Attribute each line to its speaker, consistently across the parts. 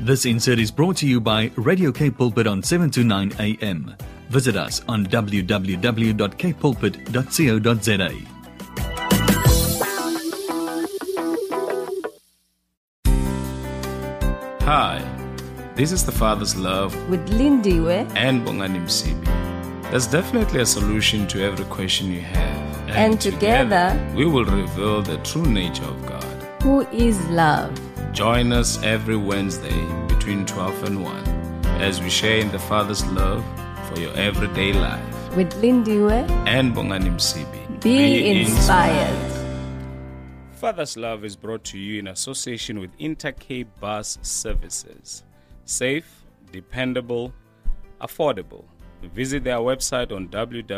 Speaker 1: This insert is brought to you by Radio Cape Pulpit on 7 to 9 a.m. Visit us on www.capepulpit.co.za.
Speaker 2: Hi, this is The Father's Love
Speaker 3: with Lindiwe
Speaker 2: and Bongani Msibi. There's definitely a solution to every question you have.
Speaker 3: And together
Speaker 2: we will reveal the true nature of God,
Speaker 3: who is love.
Speaker 2: Join us every Wednesday between 12 and 1 as we share in the Father's love for your everyday life.
Speaker 3: With Lindiwe
Speaker 2: and Bongani Msibi.
Speaker 3: Be inspired.
Speaker 2: Father's Love is brought to you in association with Intercape Bus Services. Safe, dependable, affordable. Visit their website on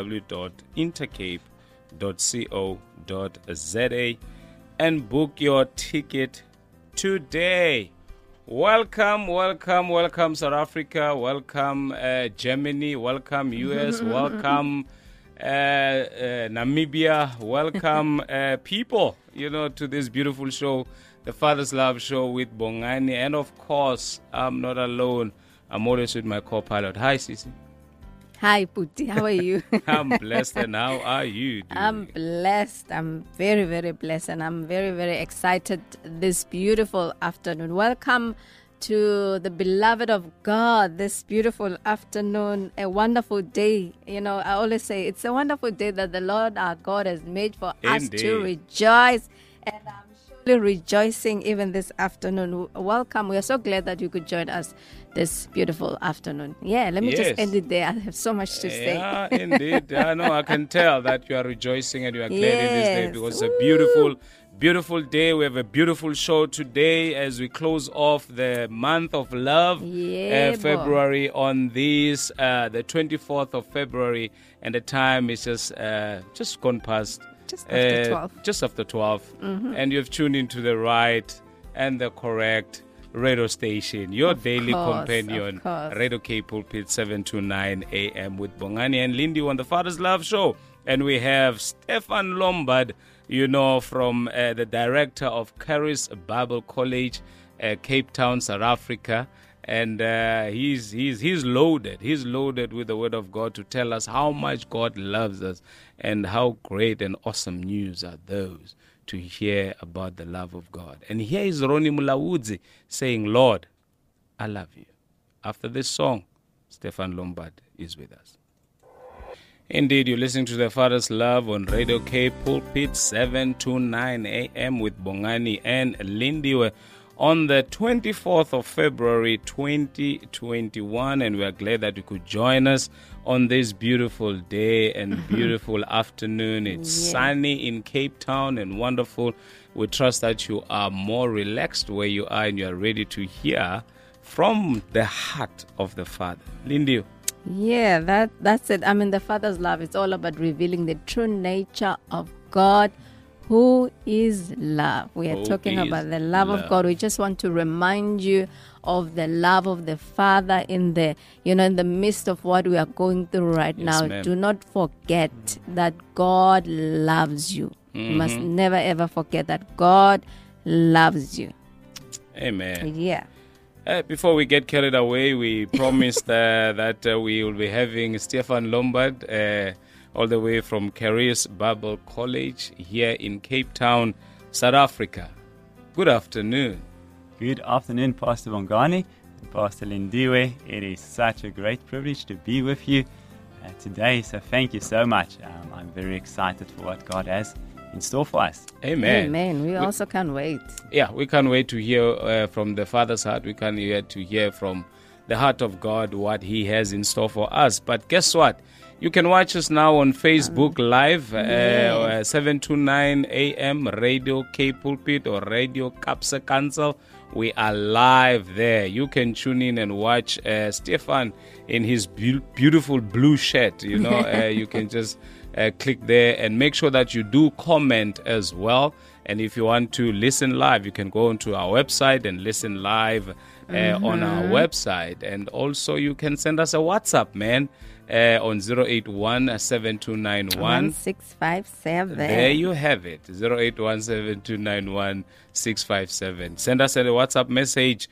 Speaker 2: www.intercape.co.za and book your ticket today. Welcome South Africa, welcome Germany, welcome US, welcome Namibia, welcome people, to this beautiful show, the Father's Love Show with Bongani. And of course, I'm not alone. I'm always with my co-pilot. Hi, Sisi.
Speaker 3: Hi, Puti. How are you?
Speaker 2: I'm blessed. And how are you doing?
Speaker 3: I'm blessed. I'm very, very blessed. And I'm very, very excited this beautiful afternoon. Welcome to the beloved of God this beautiful afternoon, a wonderful day. I always say it's a wonderful day that the Lord our God has made for us to rejoice. And I'm surely rejoicing even this afternoon. Welcome. We are so glad that you could join us this beautiful afternoon. Yeah, let me just end it there. I have so much to say.
Speaker 2: Yeah, indeed. I can tell that you are rejoicing and you are glad in this day because it's a beautiful day. We have a beautiful show today as we close off the month of love, February, on this, the 24th of February, and the time is just gone past.
Speaker 3: Just after 12.
Speaker 2: Just after 12.
Speaker 3: Mm-hmm.
Speaker 2: And you've tuned into the right and the correct radio station, your daily companion, Radio Cape Pulpit 7 to 9 a.m. with Bongani and Lindy on the Father's Love Show. And we have Stefan Lombard, from the director of Charis Bible College, Cape Town, South Africa. And he's loaded. He's loaded with the word of God to tell us how much God loves us and how great and awesome news are those to hear about the love of God. And here is Ronnie Mulawudzi saying, Lord, I love you. After this song, Stefan Lombard is with us. Indeed, you're listening to the Father's Love on Radio Cape Pulpit 7 to 9 a.m. with Bongani and Lindiwe on the 24th of February 2021, and we are glad that you could join us on this beautiful day and beautiful afternoon. It's sunny in Cape Town and wonderful. We trust that you are more relaxed where you are and you are ready to hear from the heart of the Father. Lindy.
Speaker 3: Yeah, that's it. The Father's love is all about revealing the true nature of God, who is love. We are talking about the love of God. We just want to remind you of the love of the Father in the midst of what we are going through right now.
Speaker 2: Ma'am.
Speaker 3: Do not forget that God loves you. You must never ever forget that God loves you.
Speaker 2: Amen.
Speaker 3: Yeah.
Speaker 2: Before we get carried away, we promised that we will be having Stefan Lombard all the way from Charis Bible College here in Cape Town, South Africa. Good afternoon.
Speaker 4: Good afternoon, Pastor Bongani and Pastor Lindiwe. It is such a great privilege to be with you today, so thank you so much. I'm very excited for what God has in store for us.
Speaker 2: Amen.
Speaker 3: We also can't wait.
Speaker 2: Yeah, we can't wait to hear from the Father's heart. We can't wait to hear from the heart of God what He has in store for us. But guess what? You can watch us now on Facebook Live, 7 to 9 a.m., Radio Cape Pulpit or Radio Capsa Council. We are live there. You can tune in and watch Stefan in his beautiful blue shirt. You can just click there and make sure that you do comment as well. And if you want to listen live, you can go onto our website and listen live on our website. And also you can send us a WhatsApp, man. On 081-7291-1657. There you have it, 081-7291-1657. Send us a WhatsApp message,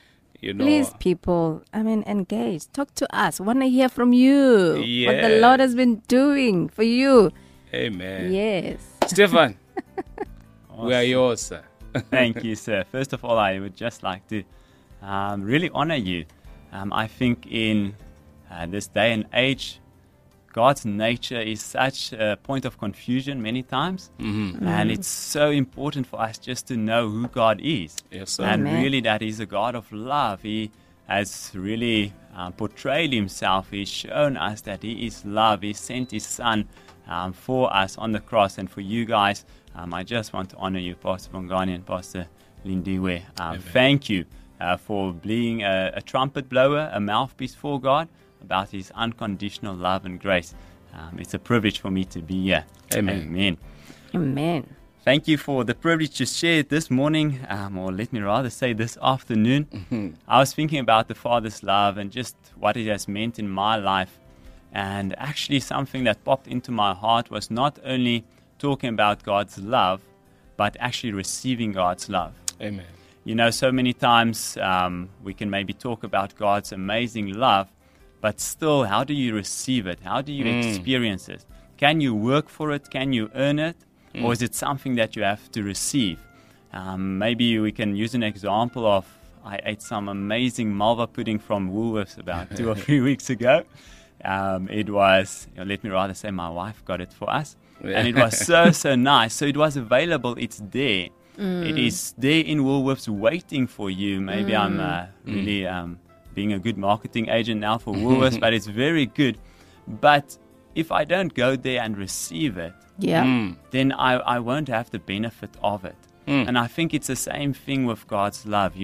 Speaker 3: Please, people, engage. Talk to us. Want to hear from you.
Speaker 2: Yeah.
Speaker 3: What the Lord has been doing for you.
Speaker 2: Amen.
Speaker 3: Yes.
Speaker 2: Stefan,
Speaker 4: Awesome.
Speaker 2: we are yours, sir.
Speaker 4: Thank you, sir. First of all, I would just like to really honor you. I think in this day and age, God's nature is such a point of confusion many times.
Speaker 2: Mm-hmm.
Speaker 4: And it's so important for us just to know who God is.
Speaker 2: Yes, sir.
Speaker 4: And
Speaker 3: Amen.
Speaker 4: really that He's a God of love. He has really portrayed Himself. He's shown us that He is love. He sent His Son for us on the cross. And for you guys, I just want to honor you, Pastor Bongani and Pastor Lindiwe. Thank you for being a trumpet blower, a mouthpiece for God, about His unconditional love and grace. It's a privilege for me to be here.
Speaker 2: Amen.
Speaker 4: Amen.
Speaker 3: Amen.
Speaker 4: Thank you for the privilege to share this morning, or let me rather say this afternoon.
Speaker 2: Mm-hmm.
Speaker 4: I was thinking about the Father's love and just what it has meant in my life. And actually something that popped into my heart was not only talking about God's love, but actually receiving God's love.
Speaker 2: Amen.
Speaker 4: So many times we can maybe talk about God's amazing love, but still, how do you receive it? How do you experience it? Can you work for it? Can you earn it? Or is it something that you have to receive? Maybe we can use an example of, I ate some amazing malva pudding from Woolworths about 2 or 3 weeks ago. It was, let me rather say my wife got it for us. And it was so nice. So it was available. It's there. It is there in Woolworths waiting for you. Maybe I'm really being a good marketing agent now for Woolworths, but it's very good. But if I don't go there and receive it, then I won't have the benefit of it. And I think it's the same thing with God's love,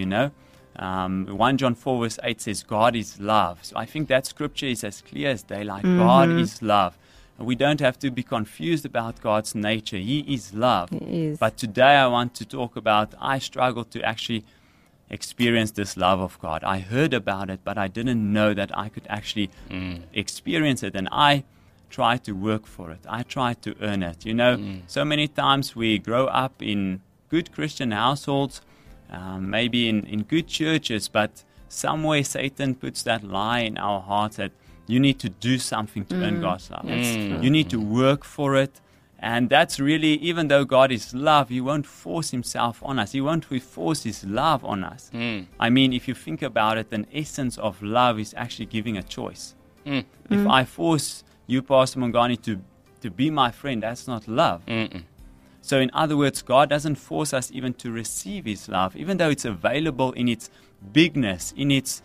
Speaker 4: 1 John 4 verse 8 says, God is love. So I think that scripture is as clear as daylight. God is love. We don't have to be confused about God's nature. He is love.
Speaker 3: He is.
Speaker 4: But today I want to talk about, I struggle to actually experience this love of God. I heard about it, but I didn't know that I could actually experience it. And I tried to work for it. I tried to earn it. So many times we grow up in good Christian households, maybe in good churches, but somewhere Satan puts that lie in our hearts that you need to do something to earn God's love. You need to work for it. And that's really, even though God is love, He won't force Himself on us. He won't force His love on us. I mean, if you think about it, the essence of love is actually giving a choice. If I force you, Pastor Mongani, to be my friend, that's not love. So in other words, God doesn't force us even to receive His love, even though it's available in its bigness, in its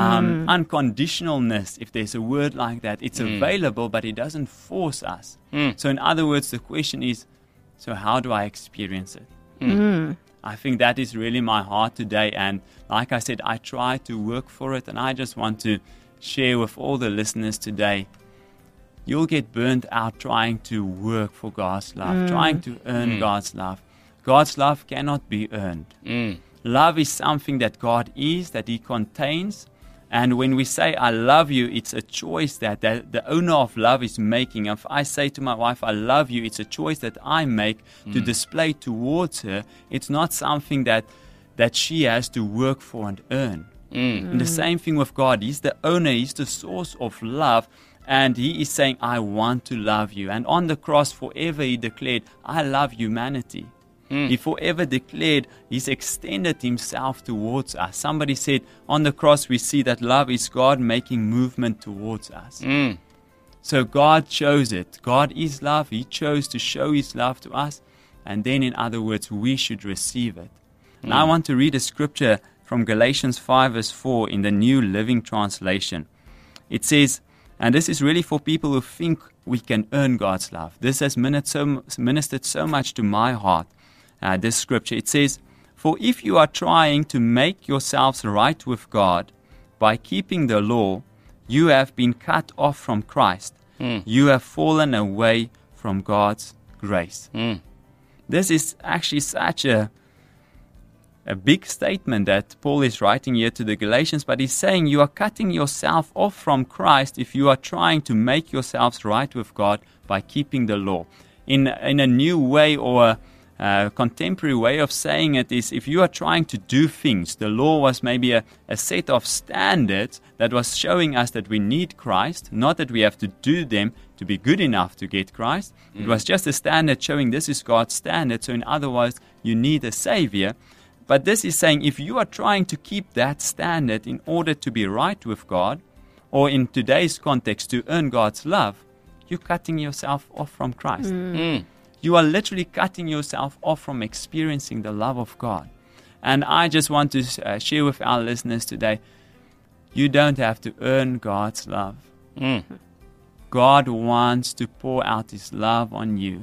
Speaker 4: unconditionalness, if there's a word like that. It's available, but He doesn't force us. So in other words, the question is, so how do I experience it? I think that is really my heart today. And like I said, I try to work for it. And I just want to share with all the listeners today, you'll get burnt out trying to work for God's love, trying to earn God's love. God's love cannot be earned. Love is something that God is, that He contains. And when we say, I love you, it's a choice that the owner of love is making. If I say to my wife, I love you, it's a choice that I make to display towards her. It's not something that she has to work for and earn. And the same thing with God. He's the owner. He's the source of love. And He is saying, I want to love you. And on the cross, forever He declared, I love humanity. He forever declared, He's extended Himself towards us. Somebody said, on the cross we see that love is God making movement towards us. So God chose it. God is love. He chose to show His love to us. And then in other words, we should receive it. And I want to read a scripture from Galatians 5 verse 4 in the New Living Translation. It says, and this is really for people who think we can earn God's love. This has ministered so much to my heart. This scripture, it says, for if you are trying to make yourselves right with God by keeping the law, you have been cut off from Christ. You have fallen away from God's grace. This is actually such a big statement that Paul is writing here to the Galatians, but he's saying you are cutting yourself off from Christ if you are trying to make yourselves right with God by keeping the law. In a new way or contemporary way of saying it is, if you are trying to do things, the law was maybe a set of standards that was showing us that we need Christ, not that we have to do them to be good enough to get Christ. It was just a standard showing this is God's standard, so in other words, you need a Savior. But this is saying if you are trying to keep that standard in order to be right with God, or in today's context, to earn God's love, you're cutting yourself off from Christ. You are literally cutting yourself off from experiencing the love of God. And I just want to share with our listeners today, you don't have to earn God's love. God wants to pour out His love on you.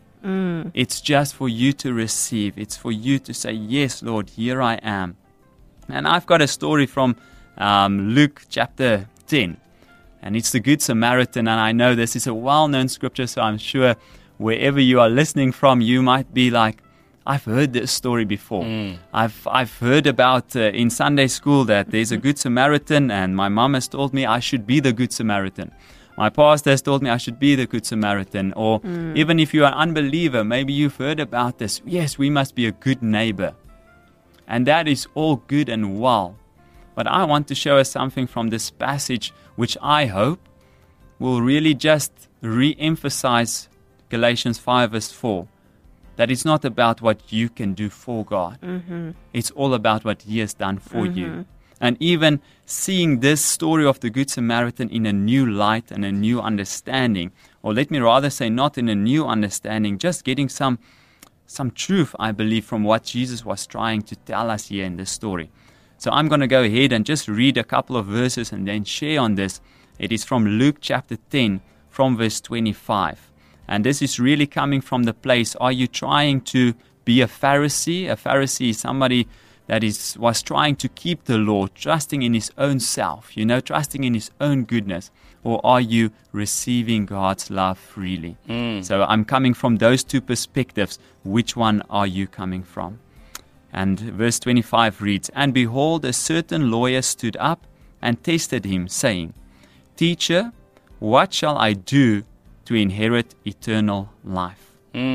Speaker 4: It's just for you to receive. It's for you to say, yes, Lord, here I am. And I've got a story from Luke chapter 10. And it's the Good Samaritan. And I know this is a well-known scripture, so I'm sure wherever you are listening from, you might be like, I've heard this story before. I've heard about in Sunday school that there's a Good Samaritan, and my mom has told me I should be the Good Samaritan. My pastor has told me I should be the Good Samaritan. Or even if you're an unbeliever, maybe you've heard about this. Yes, we must be a good neighbor. And that is all good and well. But I want to show us something from this passage, which I hope will really just re-emphasize Galatians 5 verse 4. That it's not about what you can do for God. It's all about what He has done for you. And even seeing this story of the Good Samaritan in a new light and a new understanding, or let me rather say not in a new understanding, just getting some truth, I believe, from what Jesus was trying to tell us here in this story. So I'm going to go ahead and just read a couple of verses and then share on this. It is from Luke chapter 10, from verse 25. And this is really coming from the place, are you trying to be a Pharisee? A Pharisee is somebody that was trying to keep the law, trusting in his own self, trusting in his own goodness. Or are you receiving God's love freely? So I'm coming from those two perspectives. Which one are you coming from? And verse 25 reads, And behold, a certain lawyer stood up and tested him, saying, Teacher, what shall I do to inherit eternal life?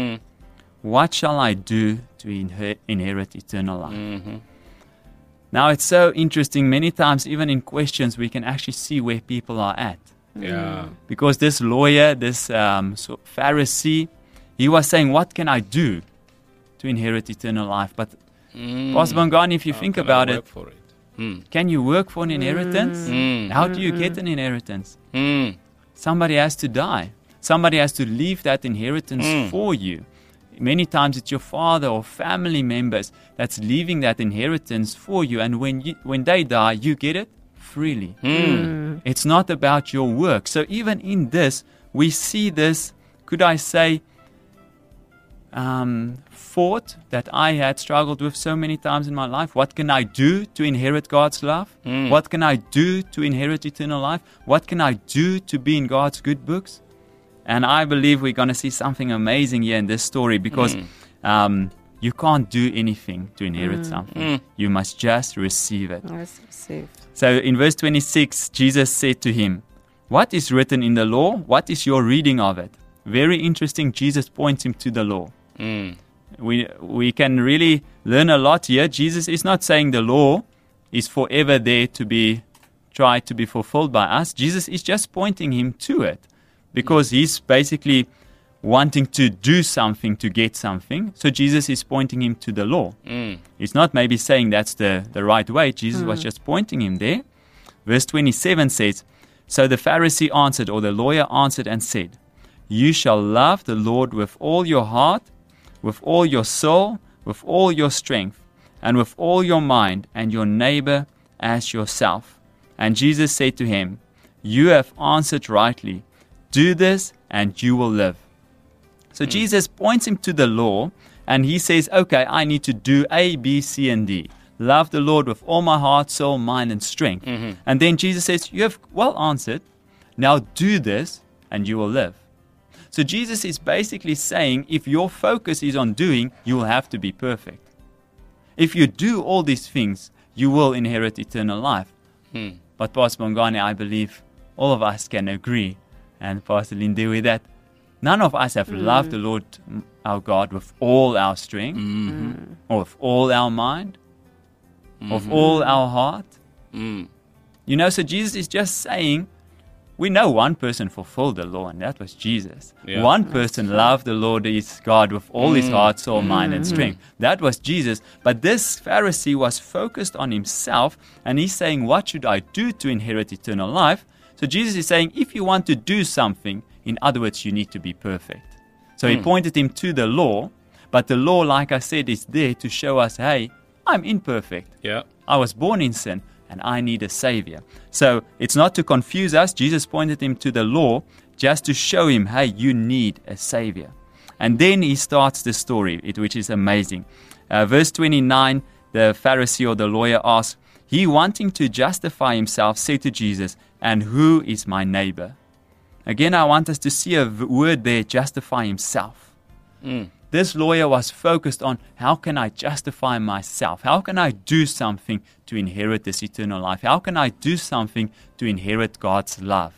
Speaker 4: What shall I do to inherit eternal life? Now, it's so interesting. Many times, even in questions, we can actually see where people are at. Because this lawyer, this Pharisee, he was saying, what can I do to inherit eternal life? But Pastor Bongani, if you think about it, can you work for an inheritance? How do you get an inheritance? Somebody has to die. Somebody has to leave that inheritance for you. Many times it's your father or family members that's leaving that inheritance for you. And when they die, you get it freely. It's not about your work. So even in this, we see this, could I say, thought that I had struggled with so many times in my life. What can I do to inherit God's love? What can I do to inherit eternal life? What can I do to be in God's good books? And I believe we're going to see something amazing here in this story, because you can't do anything to inherit something. You must just receive it. So in verse 26, Jesus said to him, What is written in the law? What is your reading of it? Very interesting. Jesus points him to the law. We can really learn a lot here. Jesus is not saying the law is forever there to be tried to be fulfilled by us. Jesus is just pointing him to it, because he's basically wanting to do something to get something. So Jesus is pointing him to the law. He's not maybe saying that's the right way. Jesus was just pointing him there. Verse 27 says, So the Pharisee answered, or the lawyer answered and said, You shall love the Lord with all your heart, with all your soul, with all your strength, and with all your mind, and your neighbor as yourself. And Jesus said to him, You have answered rightly. Do this and you will live. So Jesus points him to the law, and he says, okay, I need to do A, B, C, and D. Love the Lord with all my heart, soul, mind, and strength. And then Jesus says, you have well answered. Now do this and you will live. So Jesus is basically saying, if your focus is on doing, you will have to be perfect. If you do all these things, you will inherit eternal life. But Pastor Bongani, I believe all of us can agree, and Pastor Lindewe, that none of us have loved the Lord our God with all our strength, or with all our mind, of all our heart. You know, so Jesus is just saying, we know one person fulfilled the law, and that was Jesus.
Speaker 2: Yeah.
Speaker 4: One person loved the Lord his God with all his heart, soul, mind, and strength. That was Jesus. But this Pharisee was focused on himself, and he's saying, what should I do to inherit eternal life? So Jesus is saying, if you want to do something, in other words, you need to be perfect. So he pointed him to the law, but the law, like I said, is there to show us, hey, I'm imperfect.
Speaker 2: Yeah.
Speaker 4: I was born in sin, and I need a savior. So it's not to confuse us. Jesus pointed him to the law just to show him, hey, you need a savior. And then he starts the story, which is amazing. Verse 29, the Pharisee or the lawyer asks, he wanting to justify himself said to Jesus, and who is my neighbor? Again, I want us to see a word there, justify himself. This lawyer was focused on, how can I justify myself? How can I do something to inherit this eternal life? How can I do something to inherit God's love?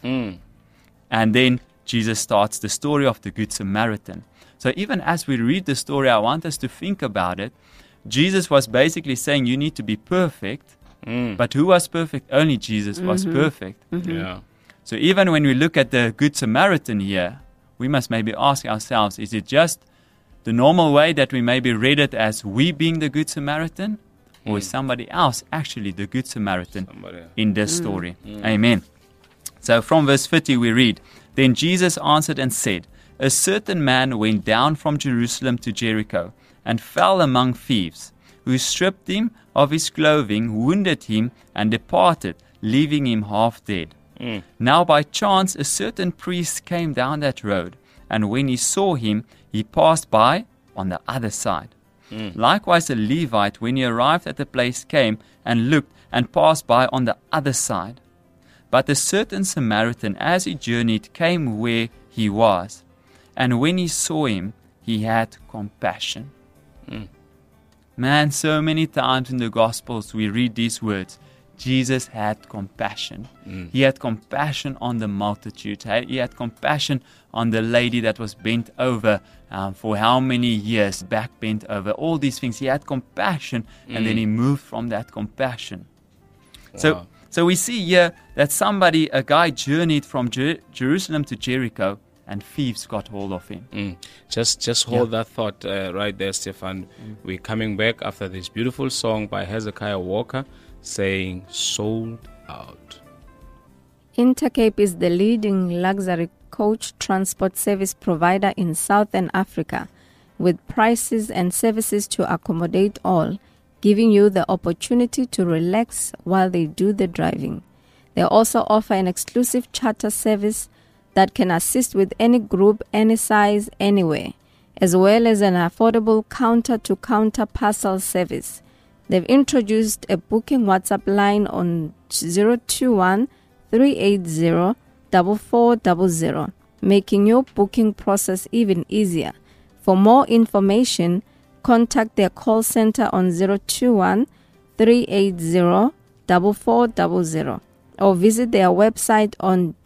Speaker 4: And then Jesus starts the story of the Good Samaritan. So even as we read the story, I want us to think about it. Jesus was basically saying you need to be perfect. But who was perfect? Only Jesus was perfect.
Speaker 2: Yeah.
Speaker 4: So even when we look at the Good Samaritan here, we must maybe ask ourselves, is it just the normal way that we maybe read it as we being the Good Samaritan? Or is somebody else actually the Good Samaritan in this story? Amen. So from verse 50 we read, then Jesus answered and said, a certain man went down from Jerusalem to Jericho and fell among thieves, who stripped him of his clothing, wounded him, and departed, leaving him half dead. Now by chance a certain priest came down that road, and when he saw him, he passed by on the other side. Likewise a Levite, when he arrived at the place, came and looked and passed by on the other side. But a certain Samaritan, as he journeyed, came where he was, and when he saw him, he had compassion. Man, so many times in the Gospels we read these words, Jesus had compassion. He had compassion on the multitude. He had compassion on the lady that was bent over for how many years, back bent over, all these things. He had compassion, and then he moved from that compassion.
Speaker 2: Wow.
Speaker 4: So we see here that a guy journeyed from Jerusalem to Jericho, and thieves got hold of him.
Speaker 2: Just hold that thought right there, Stefan. We're coming back after this beautiful song by Hezekiah Walker, saying sold out.
Speaker 3: Intercape is the leading luxury coach transport service provider in Southern Africa, with prices and services to accommodate all, giving you the opportunity to relax while they do the driving. They also offer an exclusive charter service that can assist with any group, any size, anywhere, as well as an affordable counter-to-counter parcel service. They've introduced a booking WhatsApp line on 021-380-4400, making your booking process even easier. For more information, contact their call center on 021-380-4400 or visit their website on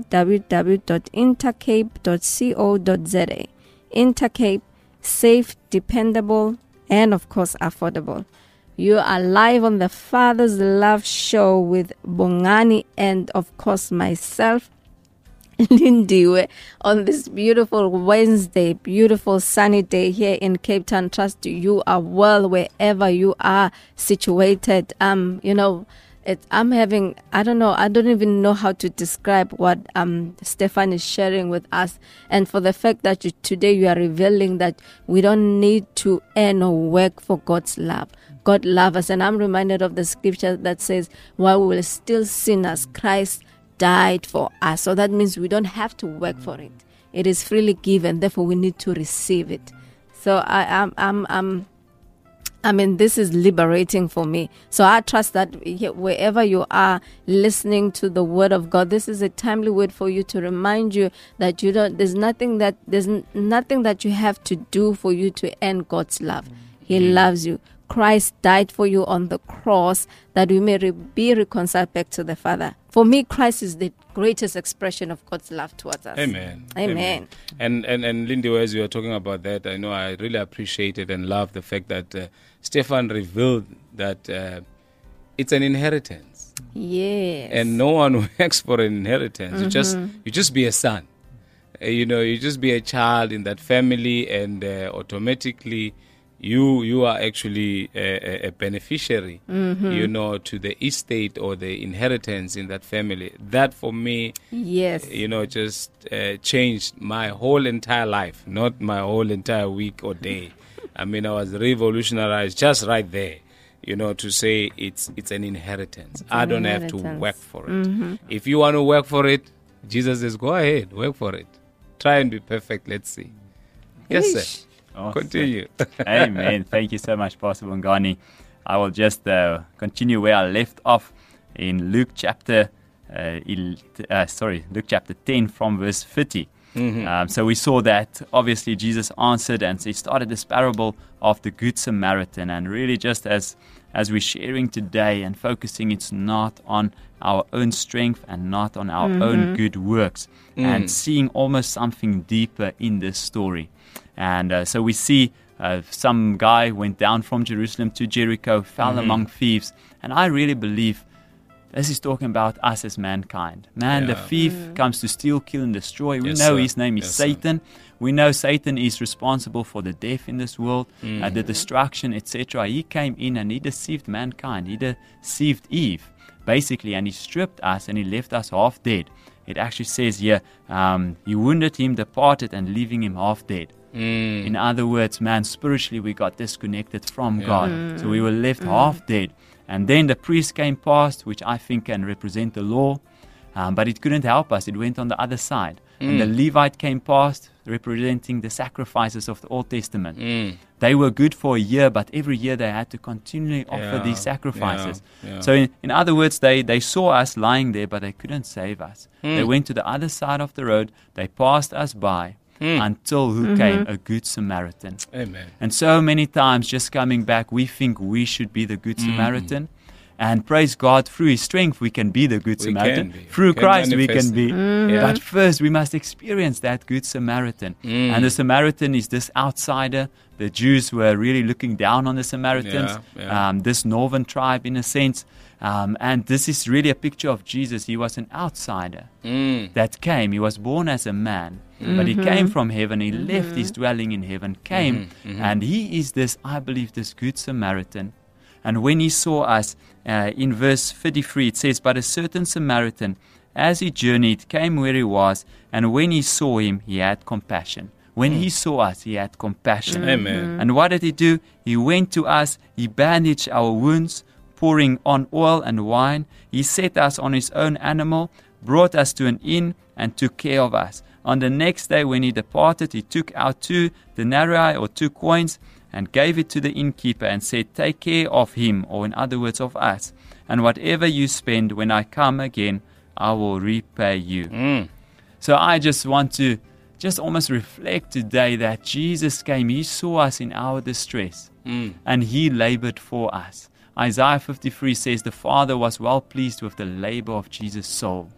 Speaker 3: www.intercape.co.za. Intercape, safe, dependable, and of course affordable. You are live on the Father's Love Show with Bongani and, of course, myself, Lindiwe, on this beautiful Wednesday, beautiful sunny day here in Cape Town. Trust you are well wherever you are situated. I'm having, I don't even know how to describe what Stefan is sharing with us. And for the fact that today you are revealing that we don't need to earn or work for God's love. God loves us. And I'm reminded of the scripture that says, while we were still sinners, Christ died for us. So that means we don't have to work for it. It is freely given. Therefore, we need to receive it. So this is liberating for me. So I trust that wherever you are listening to the word of God, this is a timely word for you to remind you that there's nothing that you have to do for you to earn God's love. He loves you. Christ died for you on the cross that we may be reconciled back to the Father. For me, Christ is the greatest expression of God's love towards us.
Speaker 2: Amen.
Speaker 3: Amen.
Speaker 2: And Lindy, as you were talking about that, I know I really appreciated and love the fact that Stefan revealed that it's an inheritance.
Speaker 3: Yes.
Speaker 2: And no one works for an inheritance. You just be a son. You just be a child in that family, and automatically you are actually a beneficiary, to the estate or the inheritance in that family. That for me,
Speaker 3: yes,
Speaker 2: just changed my whole entire life, not my whole entire week or day. I mean, I was revolutionized just right there. To say it's an inheritance. I don't have to work for it. If you want to work for it, Jesus says, go ahead, work for it. Try and be perfect. Let's see. Yes, sir.
Speaker 4: Awesome.
Speaker 2: Continue.
Speaker 4: Amen. Thank you so much, Pastor Bongani. I will just continue where I left off in Luke chapter 10 from verse 50. So we saw that obviously Jesus answered, and so he started this parable of the Good Samaritan. And really, just as we're sharing today and focusing, it's not on our own strength and not on our own good works, and seeing almost something deeper in this story. And so we see some guy went down from Jerusalem to Jericho, fell among thieves. And I really believe this is talking about us as mankind. The thief comes to steal, kill, and destroy. We know his name is Satan. We know Satan is responsible for the death in this world, the destruction, etc. He came in and he deceived mankind. He deceived Eve, basically, and he stripped us and he left us half dead. It actually says here, he wounded him, departed, and leaving him half dead. In other words, spiritually we got disconnected from God. So we were left half dead. And then the priest came past, which I think can represent the law, but it couldn't help us. It went on the other side. And the Levite came past, representing the sacrifices of the Old Testament. They were good for a year, but every year they had to continually offer these sacrifices. So in other words, they saw us lying there, but they couldn't save us. They went to the other side of the road. They passed us by. Until who came? A Good Samaritan.
Speaker 2: Amen.
Speaker 4: And so many times, just coming back, we think we should be the Good Samaritan. And praise God, through His strength, we can be the Good Samaritan. Through Christ, we can be. But first, we must experience that Good Samaritan. And the Samaritan is this outsider. The Jews were really looking down on the Samaritans, this northern tribe in a sense. And this is really a picture of Jesus. He was an outsider that came. He was born as a man, but he came from heaven. He left his dwelling in heaven, came, and he is this, I believe, this Good Samaritan. And when he saw us, in verse 33, it says, but a certain Samaritan, as he journeyed, came where he was, and when he saw him, he had compassion. When he saw us, he had compassion.
Speaker 2: Amen.
Speaker 4: And what did he do? He went to us, he bandaged our wounds, pouring on oil and wine. He set us on his own animal, brought us to an inn, and took care of us. On the next day when he departed, he took out 2 denarii or 2 coins and gave it to the innkeeper and said, take care of him, or in other words, of us. And whatever you spend, when I come again, I will repay you. So I just want to almost reflect today that Jesus came. He saw us in our distress, and he labored for us. Isaiah 53 says the Father was well pleased with the labor of Jesus' soul.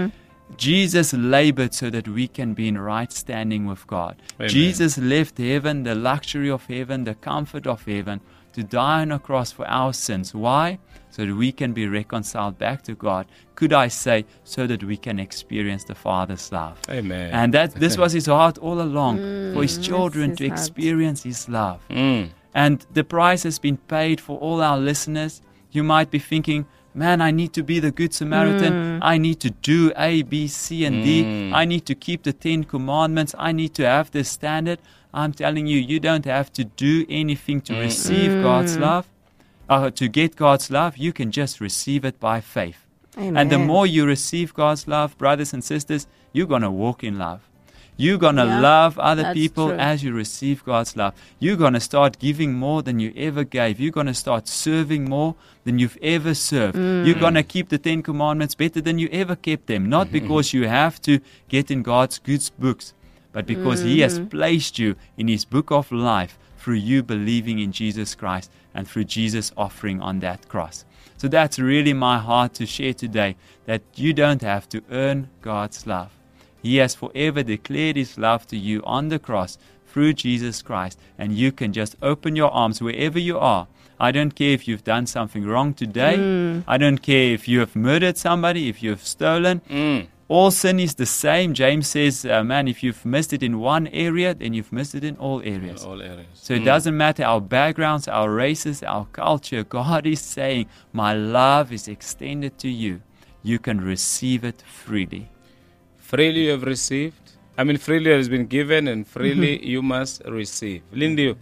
Speaker 4: Jesus labored so that we can be in right standing with God.
Speaker 2: Amen.
Speaker 4: Jesus left heaven, the luxury of heaven, the comfort of heaven, to die on a cross for our sins. Why? So that we can be reconciled back to God. Could I say, so that we can experience the Father's love.
Speaker 2: Amen.
Speaker 4: And this was his heart all along, for his children to experience his love. And the price has been paid for all our listeners. You might be thinking, man, I need to be the Good Samaritan. I need to do A, B, C, and D. I need to keep the 10 commandments. I need to have this standard. I'm telling you, you don't have to do anything to receive God's love. To get God's love, you can just receive it by faith.
Speaker 3: Amen.
Speaker 4: And the more you receive God's love, brothers and sisters, you're going to walk in love. You're going to love other people as you receive God's love. You're going to start giving more than you ever gave. You're going to start serving more than you've ever served. You're going to keep the 10 commandments better than you ever kept them. Not because you have to get in God's good books, but because He has placed you in His book of life through you believing in Jesus Christ. and through Jesus' offering on that cross. So that's really my heart to share today, that you don't have to earn God's love. He has forever declared His love to you on the cross through Jesus Christ, and you can just open your arms wherever you are. I don't care if you've done something wrong today. I don't care if you have murdered somebody, if you have stolen. All sin is the same. James says, man, if you've missed it in one area, then you've missed it in all areas.
Speaker 2: All areas.
Speaker 4: So it doesn't matter our backgrounds, our races, our culture. God is saying, my love is extended to you. You can receive it freely.
Speaker 2: Freely you have received. I mean, freely has been given, and freely you must receive. Lindy,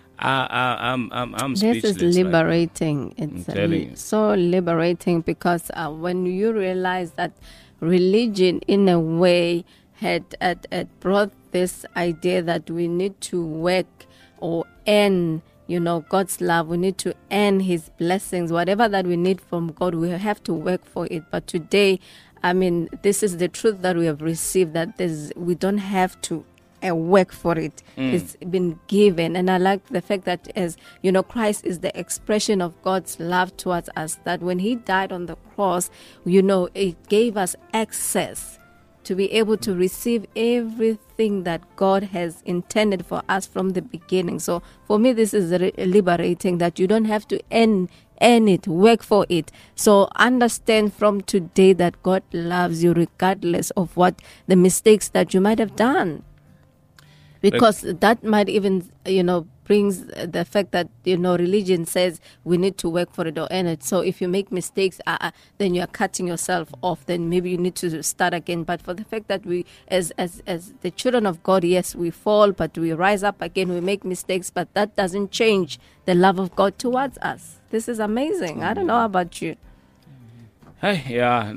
Speaker 2: I'm speechless.
Speaker 3: This is liberating. Right? It's so liberating, because when you realize that religion, in a way, had brought this idea that we need to work or earn, God's love. We need to earn His blessings. Whatever that we need from God, we have to work for it. But today, this is the truth that we have received, that we don't have to work for it. It's been given. And I like the fact that, as Christ is the expression of God's love towards us, that when He died on the cross, it gave us access to be able to receive everything that God has intended for us from the beginning. So for me, this is liberating, that you don't have to earn it, work for it. So understand from today that God loves you regardless of what the mistakes that you might have done. Because that might even, brings the fact that, religion says we need to work for it or earn it. So if you make mistakes, then you are cutting yourself off. Then maybe you need to start again. But for the fact that we, as the children of God, yes, we fall, but we rise up again. We make mistakes, but that doesn't change the love of God towards us. This is amazing. I don't know about you.
Speaker 2: Hey, yeah.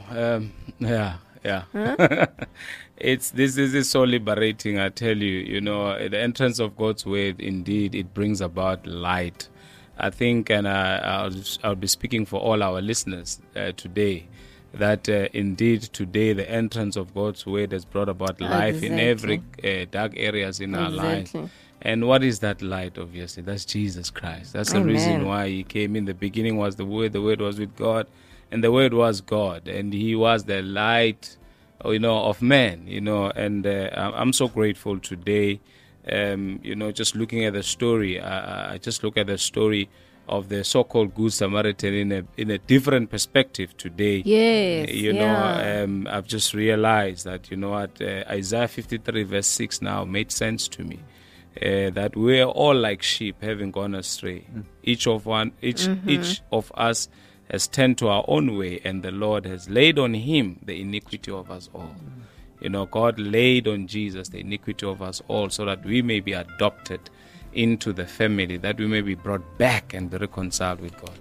Speaker 2: Huh? This is so liberating, I tell you. The entrance of God's word, indeed, it brings about light. I think, and I'll be speaking for all our listeners today, that indeed today the entrance of God's word has brought about life in every dark areas in our lives. And what is that light? Obviously, that's Jesus Christ. That's the reason why He came. In the beginning was the Word was with God, and the Word was God, and He was the light of man, and I'm so grateful today, just looking at the story. I just look at the story of the so-called Good Samaritan in a different perspective today.
Speaker 3: Yes,
Speaker 2: I've just realized that, Isaiah 53 verse 6 now made sense to me, that we're all like sheep having gone astray. Each of us has turned to our own way, and the Lord has laid on Him the iniquity of us all. God laid on Jesus the iniquity of us all, so that we may be adopted into the family, that we may be brought back and be reconciled with God.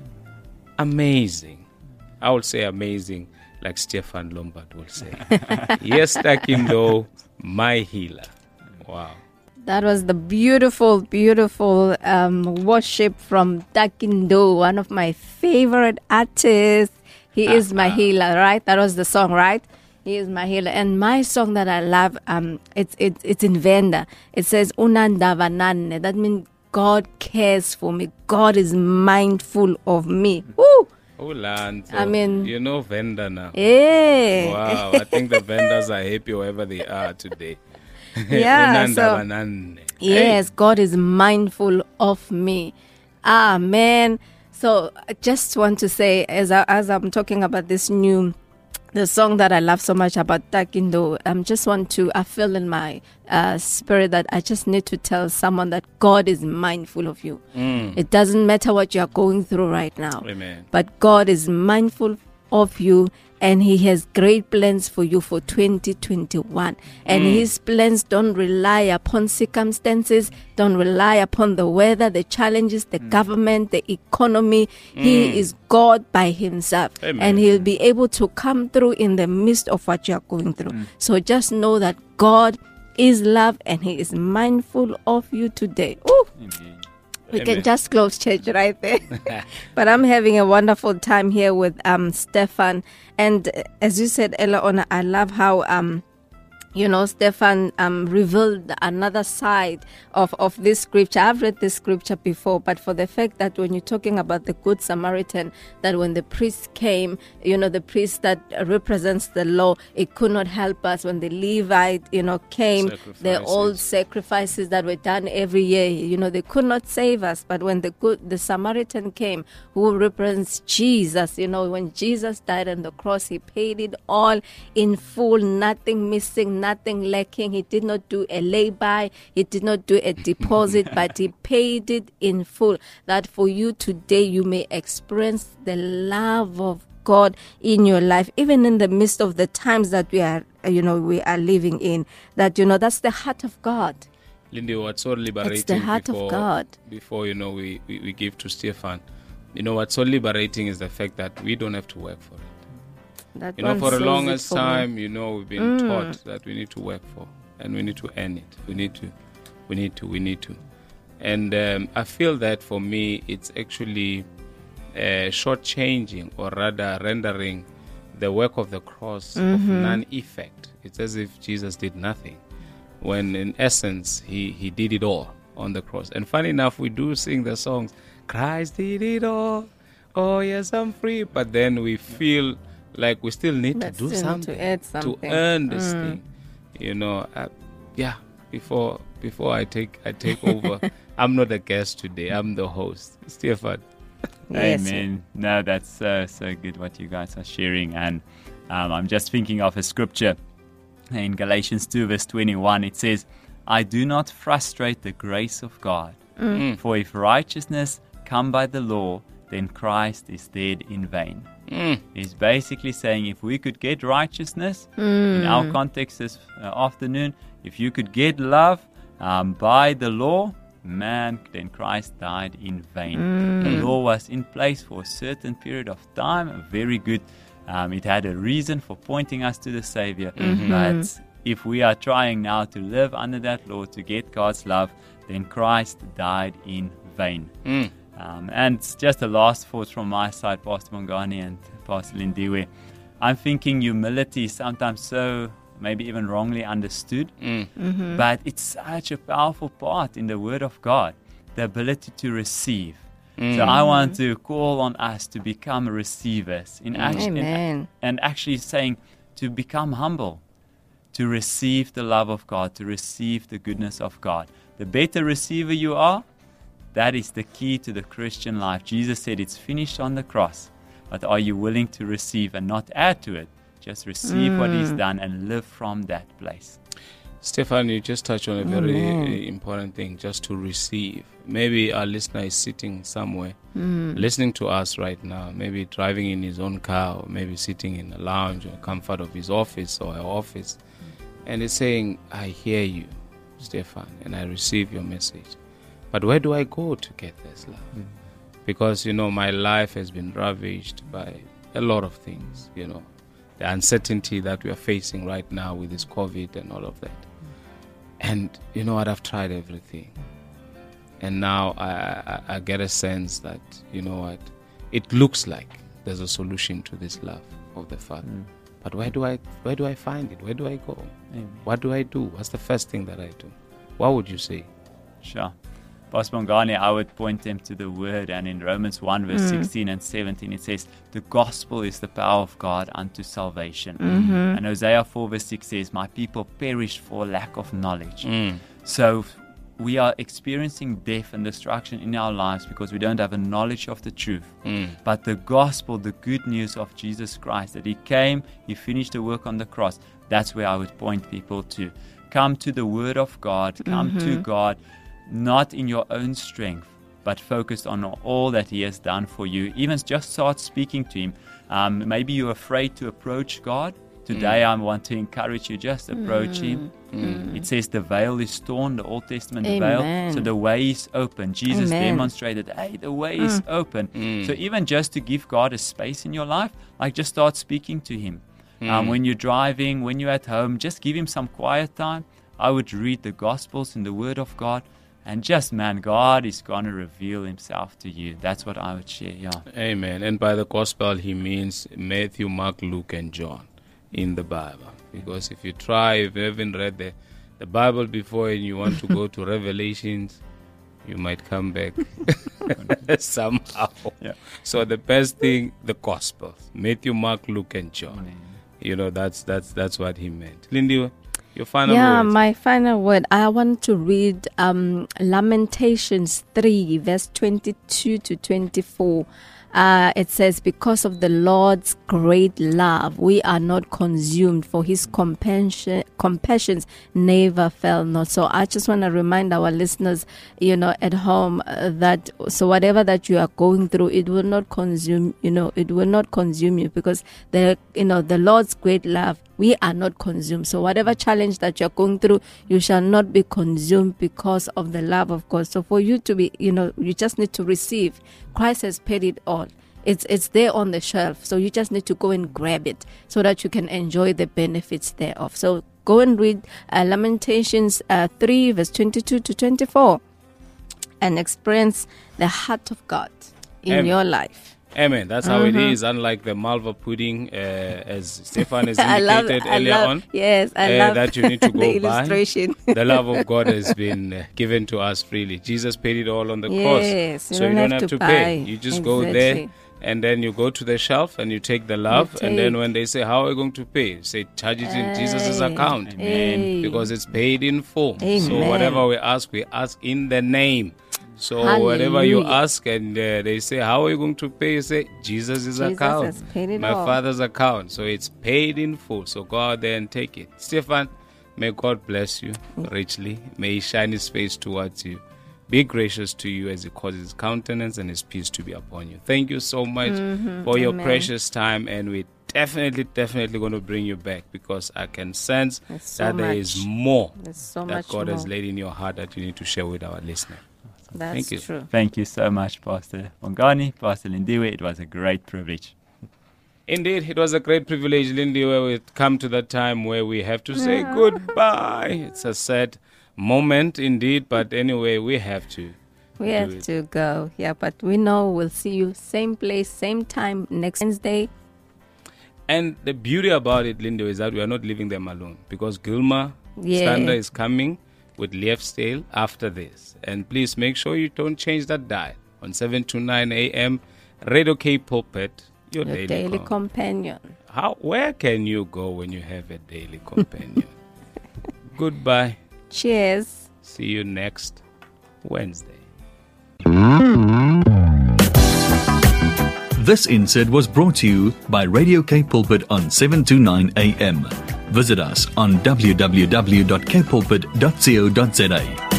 Speaker 2: Amazing. I would say amazing, like Stefan Lombard will say. Yes, Takindo, my healer. Wow.
Speaker 3: That was the beautiful, beautiful worship from Takindo, one of my favorite artists. He is my healer, right? That was the song, right? He is my healer. And my song that I love, it's in Venda. It says, Unandavanane. That means God cares for me. God is mindful of me. Woo!
Speaker 2: Oh, land.
Speaker 3: I mean,
Speaker 2: Venda now.
Speaker 3: Yeah.
Speaker 2: Wow. I think the vendors are happy wherever they are today.
Speaker 3: Yeah, yes, God is mindful of me. Amen. So I just want to say, as I'm talking about the song that I love so much about Takindo, I feel in my spirit that I just need to tell someone that God is mindful of you. It doesn't matter what you're going through right now.
Speaker 2: Amen.
Speaker 3: But God is mindful of you, and He has great plans for you for 2021. And His plans don't rely upon circumstances, don't rely upon the weather, the challenges, the government, the economy. He is God by Himself.
Speaker 2: Amen.
Speaker 3: And He'll be able to come through in the midst of what you're going through. So just know that God is love, and He is mindful of you today. Ooh. We can just close church right there. But I'm having a wonderful time here with Stefan. And as you said, Ella, I love how Stefan revealed another side of this scripture. I've read this scripture before, but for the fact that when you're talking about the Good Samaritan, that when the priest came, the priest that represents the law, it could not help us. When the Levite, came, the old sacrifices that were done every year, they could not save us. But when the Samaritan came, who represents Jesus, when Jesus died on the cross, he paid it all in full, nothing missing, nothing lacking. He did not do a lay-by. He did not do a deposit, but he paid it in full. That for you today, you may experience the love of God in your life, even in the midst of the times that we are living in. That, that's the heart of God.
Speaker 2: Lindy, what's so liberating?
Speaker 3: It's the heart of God.
Speaker 2: Before, we give to Stefan. What's so liberating is the fact that we don't have to work for it. For the longest time, we've been taught that we need to work for, and we need to earn it. We need to. And I feel that for me, it's actually shortchanging, or rather rendering the work of the cross of non-effect. It's as if Jesus did nothing, when in essence, he did it all on the cross. And funny enough, we do sing the songs, Christ did it all, oh yes, I'm free. But then we feel like we still need to do something, to earn this thing, Before I take over, I'm not a guest today. I'm the host, Stefan.
Speaker 3: Yes.
Speaker 4: Amen. No, that's so good what you guys are sharing, and I'm just thinking of a scripture in Galatians 2 verse 21. It says, "I do not frustrate the grace of God, for if righteousness come by the law, then Christ is dead in vain." He's basically saying, if we could get righteousness, in our context this afternoon, if you could get love by the law, man, then Christ died in vain. The law was in place for a certain period of time, very good. It had a reason for pointing us to the Savior. But if we are trying now to live under that law to get God's love, then Christ died in vain. And just a last thought from my side, Pastor Bongani and Pastor Lindiwe. I'm thinking humility is sometimes so maybe even wrongly understood, but it's such a powerful part in the Word of God, the ability to receive. So I want to call on us to become receivers in action, and actually saying to become humble, to receive the love of God, to receive the goodness of God. The better receiver you are, that is the key to the Christian life. Jesus said it's finished on the cross. But are you willing to receive and not add to it? Just receive what He's done and live from that place.
Speaker 2: Stefan, you just touched on a very important thing, just to receive. Maybe our listener is sitting somewhere, listening to us right now, maybe driving in his own car, or maybe sitting in a lounge or comfort of his office or her office, and he's saying, I hear you, Stefan, and I receive your message. But where do I go to get this love? Because, my life has been ravaged by a lot of things, the uncertainty that we are facing right now with this COVID and all of that. And you know what, I've tried everything. And now I get a sense that, it looks like there's a solution to this love of the Father. But where do I find it? Where do I go?
Speaker 4: Amen.
Speaker 2: What do I do? What's the first thing that I do? What would you say?
Speaker 4: Sure. Pastor Bongani, I would point them to the Word, and in Romans 1 verse 16 and 17 it says, the gospel is the power of God unto salvation. And Hosea 4 verse 6 says, my people perished for lack of knowledge. So we are experiencing death and destruction in our lives because we don't have a knowledge of the truth. But the gospel, the good news of Jesus Christ, that He came, He finished the work on the cross, that's where I would point people to. Come to the Word of God, come to God, not in your own strength, but focused on all that He has done for you. Even just start speaking to Him. Maybe you're afraid to approach God. Today I want to encourage you, just approach Him. It says the veil is torn, the Old Testament veil, so the way is open. Jesus demonstrated, hey, the way is open. So even just to give God a space in your life, like just start speaking to Him. When you're driving, when you're at home, just give Him some quiet time. I would read the Gospels in the Word of God. And just, God is going to reveal Himself to you. That's what I would share,
Speaker 2: Amen. And by the Gospel, He means Matthew, Mark, Luke, and John. in the Bible. Because if you haven't read the Bible before and you want to go to Revelations, you might come back somehow. Yeah. So the best thing, the Gospels, Matthew, Mark, Luke, and John. That's what he meant. Lindy, your final word.
Speaker 3: My final word. I want to read Lamentations 3, verse 22 to 24. It says, because of the Lord's great love, we are not consumed, for his compassions never fail not. So I just want to remind our listeners, at home, that so whatever that you are going through, it will not consume, it will not consume you, because the Lord's great love, we are not consumed. So whatever challenge that you're going through, you shall not be consumed because of the love of God. So for you to be, you just need to receive. Christ has paid it all. It's there on the shelf. So you just need to go and grab it so that you can enjoy the benefits thereof. So go and read Lamentations 3, verse 22 to 24 and experience the heart of God in your life.
Speaker 2: Amen. That's how it is. Unlike the Malva pudding, as Stefan has indicated earlier on.
Speaker 3: Yes, I love
Speaker 2: that you need to go
Speaker 3: the illustration.
Speaker 2: The love of God has been given to us freely. Jesus paid it all on the cross.
Speaker 3: So
Speaker 2: you don't have to pay. You just go there, and then you go to the shelf and you take the love. And then when they say, how are you going to pay? Say, charge it in Jesus' account.
Speaker 3: Amen.
Speaker 2: Because it's paid in full.
Speaker 3: Amen.
Speaker 2: So whatever we ask in the name. So whatever you ask and they say, how are you going to pay? You say, Jesus' account, my Father's account. So it's paid in full. So go out there and take it. Stefan, may God bless you richly. May he shine his face towards you. Be gracious to you as he causes his countenance and his peace to be upon you. Thank you so much for your precious time. And we definitely going to bring you back, because I can sense there is more that God has laid in your heart that you need to share with our listeners.
Speaker 3: That's true.
Speaker 4: Thank you so much, Pastor Bongani, Pastor Lindiwe. It was a great privilege.
Speaker 2: Indeed, it was a great privilege, Lindiwe. We've come to that time where we have to say goodbye. It's a sad moment indeed, but anyway, we have to.
Speaker 3: We have to go. Yeah, but we know we'll see you same place, same time next Wednesday.
Speaker 2: And the beauty about it, Lindiwe, is that we are not leaving them alone, because Gilma Stander is coming with Lief's Tale after this. And please make sure you don't change that dial on 7 to 9 a.m. Radio K Pulpit, your daily companion. Where can you go when you have a daily companion? Goodbye.
Speaker 3: Cheers.
Speaker 2: See you next Wednesday.
Speaker 1: This insert was brought to you by Radio K Pulpit on 7 to 9 a.m. Visit us on www.kpulpit.co.za.